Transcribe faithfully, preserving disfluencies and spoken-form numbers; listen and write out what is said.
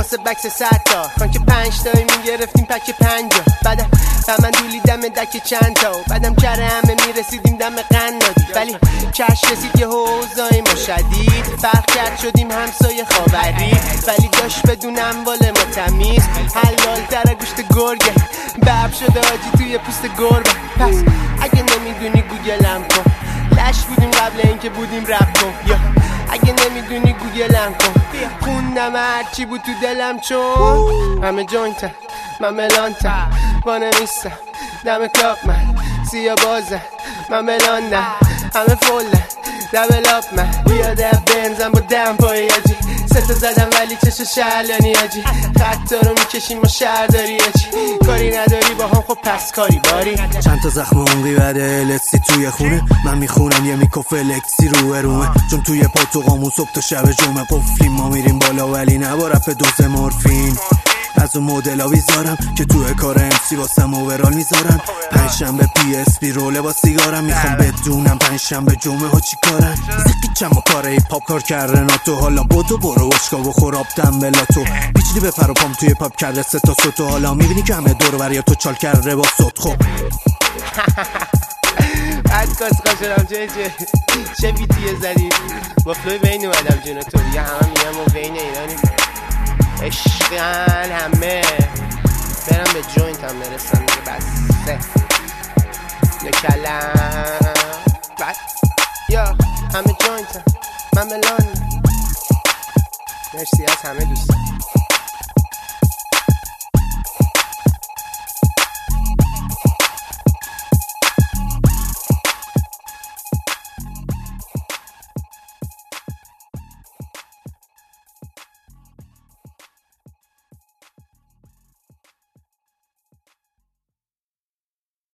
واسه بکس صد تا کان که پنج تایی میگرفتیم پک پنجا بعدم من دولیدم دک چند تا بعدم کره همه میرسیدیم دم قنادی ولی کش رسید یه حوضای ما شدید فرق کرد شدیم همسایه خاوری ولی داشت بدونم واله ما تمیز حلال تر گوشت گرگه برب شده آجی توی پوست گربه پس اگه نمیدونی گوگلم کن لش بودیم قبل اینکه بودیم رپ کن یا اگه نمیدونی گوگلم کن خوندم هرچی بود تو دلم چون همه جوینتم من ملانتم وانمیستم دم کلاب من سیا بازم من ملانم همه فولم دبل آپ من بیاده بنزم با دم پای آجی سه تا زدم ولی چشو شهلانی آجی خطا رو میکشیم ما شهرداری آجی کاری نداری با هم خب پس کاری باری چند تا زخم عمقی بعد لسی توی خونه من میخونم یه میکوف لکسی رو رومه چون توی پا تو قامون صبح تا شب جمعه قفلیم ما میریم بالا ولی نبا رفت دوز مورفین از اون مدل ها بیزارم که توی کار امسی واسم اوورال میذارم پنجشنبه پی اس بی روله با سیگارم میخوام بدونم پنجشنبه جمعه ها چی کارن زیقی چم و کاره ای پاپ کار کرده ناتو حالا بودو برو وشکا و خوراب دنبلا تو پیچلی به پر و پام توی پاپ کرده سه تا سوتو حالا میبینی که همه دور بریا تو چال کرده با صوت خب بعد کاسقا شدم چه چه چه بیتیه زدید با فلوی بین اومدم جون تو دیگه همه میگم و بین ایرانی عشقن همه برم به جوینت هم برسم دیگه بسته یا کلم بعد یا همه جوینت هم من ملان مرسی از همه دوستان.